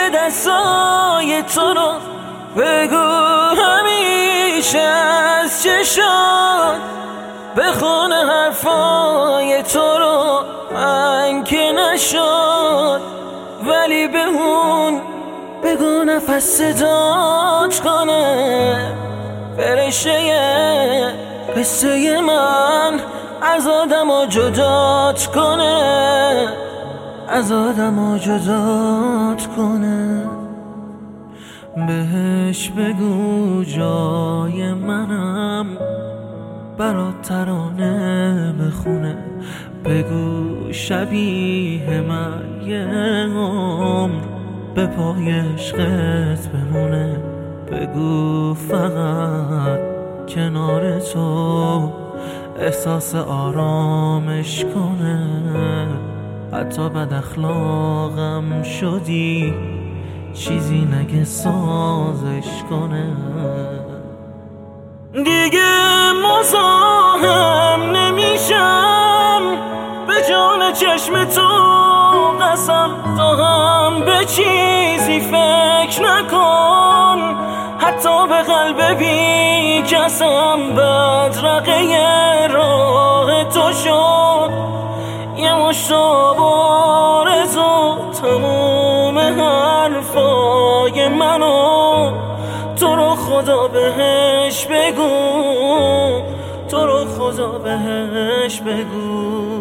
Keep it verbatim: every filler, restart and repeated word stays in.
دستای تو رو بگو همیشه از چشات بخونه حرفای تو رو من که نشد ولی به اون بگو نفس صدات کنه فرشته قصه من از آدم و جدات کنه از آدم و جدات کنه بهش بگو جای منم برات ترانه بخونه بگو شبیه من یه عمر به پای عشقت بمونه بگو فقط کنار تو احساس آرامش کنه حتی بد اخلاقم شدی چیزی نگه سازش کنه دیگه مزاحم نمیشم به جان چشم تو قسم تو هم به چیزی فکر نکن حتی به قلب بی کسم بدرقه راه تو شد یه مشتاب آرزو تموم حرفای منو تو رو خدا بهش بگو تو رو خدا بهش بگو